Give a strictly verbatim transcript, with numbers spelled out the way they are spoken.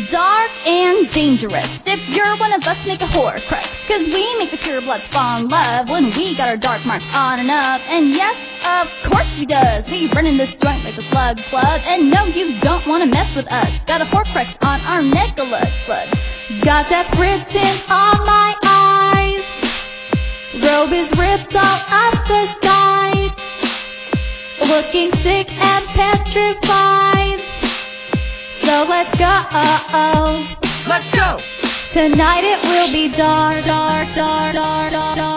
dark and dangerous. If you're one of us, make a Horcrux, cause we make the pure blood fall in love when we got our dark marks on and up. And yes, of course we does. We run in this joint like a slug club. And no, you don't wanna mess with us. Got a Horcrux on our necklace, blood. Got that written on my eyes. Robe is ripped all up the side. Looking sick and petrified. So let's go. Let's go. Tonight it will be dark, dark, dark, dark, dark, dark.